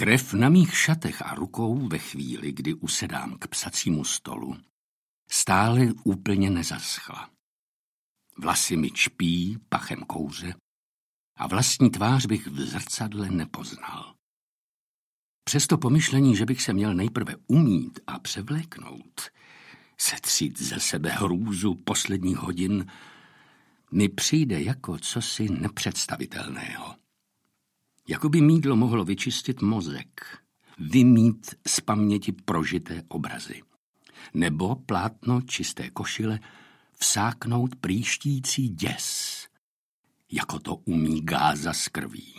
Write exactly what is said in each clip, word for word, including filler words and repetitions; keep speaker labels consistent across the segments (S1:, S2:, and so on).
S1: Krev na mých šatech a rukou ve chvíli, kdy usedám k psacímu stolu, stále úplně nezaschla. Vlasy mi čpí pachem kouře a vlastní tvář bych v zrcadle nepoznal. Přesto pomyšlení, že bych se měl nejprve umýt a převléknout, setřít ze sebe hrůzu posledních hodin, mi přijde jako cosi nepředstavitelného. Jako by mýdlo mohlo vyčistit mozek, vymít z paměti prožité obrazy. Nebo plátno čisté košile vsáknout prýštící děs, jako to umí gáza z krví.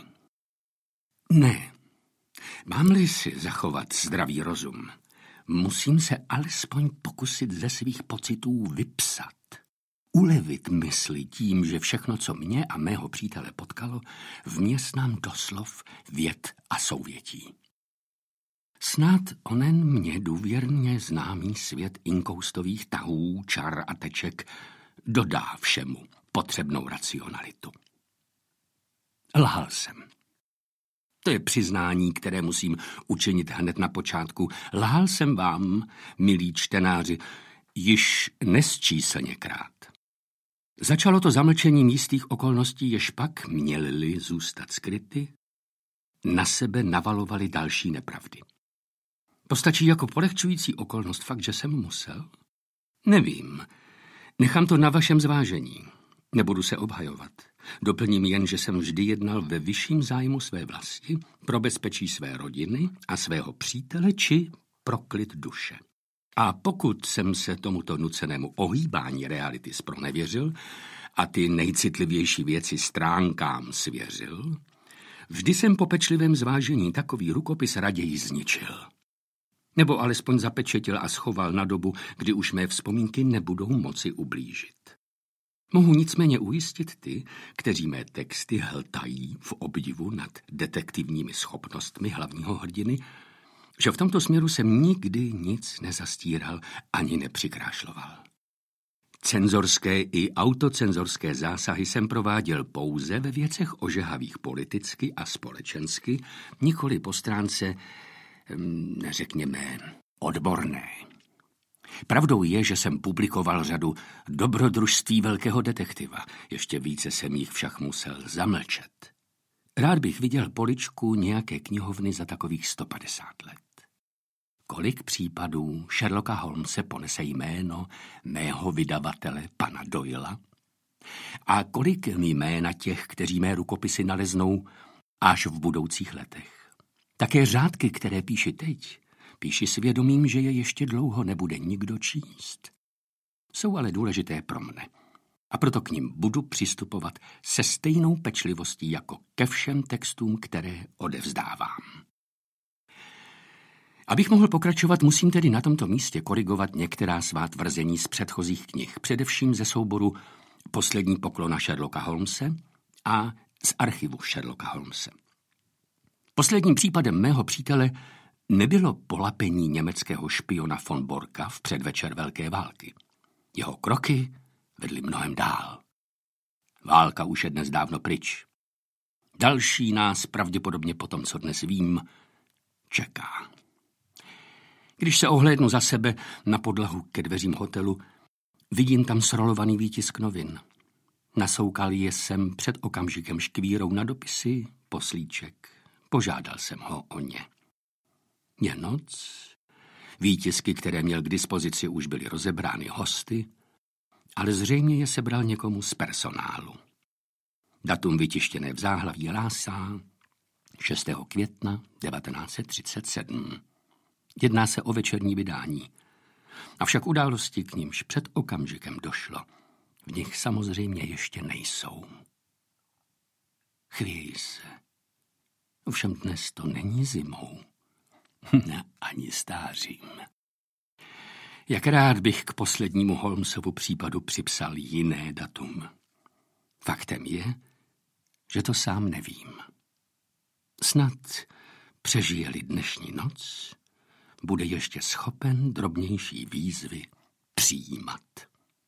S1: Ne, mám-li si zachovat zdravý rozum, musím se alespoň pokusit ze svých pocitů vypsat. Ulevit mysli tím, že všechno, co mě a mého přítele potkalo, vměstnám do slov, vět a souvětí. Snad onen mě důvěrně známý svět inkoustových tahů, čar a teček dodá všemu potřebnou racionalitu. Lhal jsem. To je přiznání, které musím učinit hned na počátku. Lhal jsem vám, milí čtenáři, již nesčíslněkrát. Začalo to zamlčením jistých okolností, jež pak měly zůstat skryty, na sebe navalovali další nepravdy. Postačí jako polehčující okolnost fakt, že jsem musel? Nevím. Nechám to na vašem zvážení. Nebudu se obhajovat. Doplním jen, že jsem vždy jednal ve vyšším zájmu své vlasti, pro bezpečí své rodiny a svého přítele či pro klid duše. A pokud jsem se tomuto nucenému ohýbání reality zpronevěřil a ty nejcitlivější věci stránkám svěřil, vždy jsem po pečlivém zvážení takový rukopis raději zničil. Nebo alespoň zapečetil a schoval na dobu, kdy už mé vzpomínky nebudou moci ublížit. Mohu nicméně ujistit ty, kteří mé texty hltají v obdivu nad detektivními schopnostmi hlavního hrdiny, že v tomto směru jsem nikdy nic nezastíral ani nepřikrášloval. Cenzorské i autocenzorské zásahy jsem prováděl pouze ve věcech ožehavých politicky a společensky, nikoli po stránce, řekněme, odborné. Pravdou je, že jsem publikoval řadu dobrodružství velkého detektiva, ještě více jsem jich však musel zamlčet. Rád bych viděl poličku nějaké knihovny za takových sto padesát let. Kolik případů Sherlocka Holmese ponese jméno mého vydavatele, pana Doyla? A kolik jména těch, kteří mé rukopisy naleznou až v budoucích letech? Také řádky, které píši teď, píši s vědomím, že je ještě dlouho nebude nikdo číst. Jsou ale důležité pro mne. A proto k nim budu přistupovat se stejnou pečlivostí jako ke všem textům, které odevzdávám. Abych mohl pokračovat, musím tedy na tomto místě korigovat některá svá tvrzení z předchozích knih, především ze souboru Poslední poklona Sherlocka Holmese a z archivu Sherlocka Holmese. Posledním případem mého přítele nebylo polapení německého špiona von Borka v předvečer Velké války. Jeho kroky vedli mnohem dál. Válka už je dnes dávno pryč. Další nás pravděpodobně po tom, co dnes vím, čeká. Když se ohlédnu za sebe na podlahu ke dveřím hotelu, vidím tam srolovaný výtisk novin. Nasoukal je jsem před okamžikem škvírou na dopisy, poslíček. Požádal jsem ho o ně. Je noc, výtisky, které měl k dispozici, už byly rozebrány hosty, ale zřejmě je sebral někomu z personálu. Datum vytištěné v záhlaví hlásá šestého května devatenáct set třicet sedm. Jedná se o večerní vydání. Avšak události, k nímž před okamžikem došlo, v nich samozřejmě ještě nejsou. Chvějí se. Ovšem dnes to není zimou. Ne, ani stářím. Jak rád bych k poslednímu Holmesovu případu připsal jiné datum. Faktem je, že to sám nevím. Snad přežije-li dnešní noc, bude ještě schopen drobnější výzvy přijímat.